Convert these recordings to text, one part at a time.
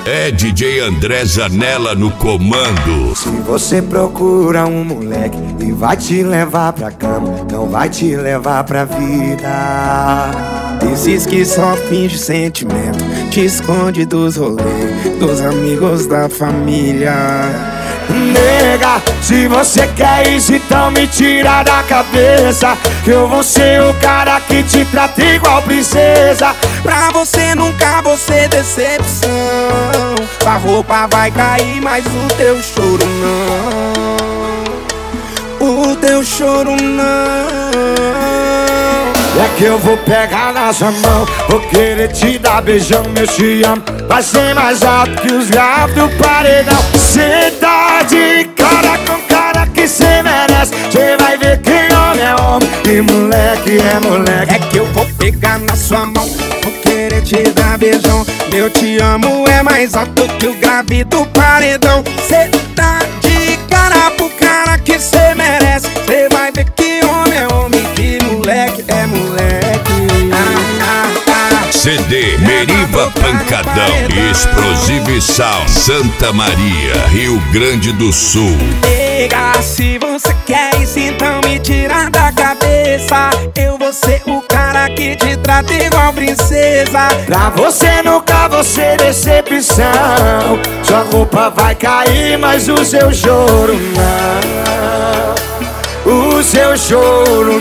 É DJ André Zanella no comando. Se você procura um moleque e vai te levar pra cama, não vai te levar pra vida. Esses que só finge sentimento, te esconde dos rolês, dos amigos da família. Nega, se você quer isso, então me tira da cabeça que eu vou ser o cara que te trata igual princesa. Pra você nunca vou ser decepção. A roupa vai cair, mas o teu choro não. O teu choro não. É que eu vou pegar na sua mão, vou querer te dar beijão, meu te amo. Vai ser mais alto que os graves do paredão. Cê tá de cara com cara que cê merece. Cê vai ver que homem é homem e moleque é moleque. É que eu vou pegar na sua mão, vou querer te dar beijão, meu te amo é mais alto que o grave do paredão. Cê tá de cara pro cara que cê merece. Cê vai ver que homem é homem e moleque é moleque. CD Meriva Pancadão, Explosivo e Sal, Santa Maria, Rio Grande do Sul. Nega, se você quer isso, então me tira da cabeça. Eu vou ser o cara que te trata igual princesa. Pra você nunca vou ser decepção. Sua roupa vai cair, mas o seu choro não. O seu choro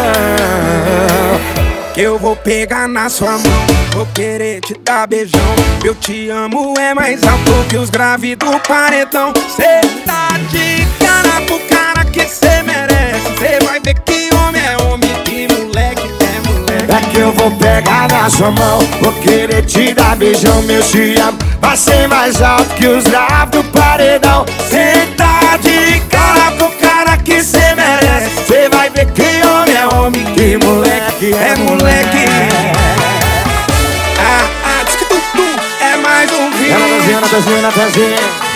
não. Eu vou pegar na sua mão, vou querer te dar beijão. Eu te amo é mais alto que os graves do paredão. Cê tá de cara pro cara que cê merece. Cê vai ver que homem é homem e moleque é moleque. É que eu vou pegar na sua mão, vou querer te dar beijão, meu te amo. Vai ser mais alto que os graves do paredão. Cê tá de cara pro cara que cê merece. Cê vai ver que homem é homem e moleque é moleque. Diz que tu é mais um vídeo. Ela Natazinha.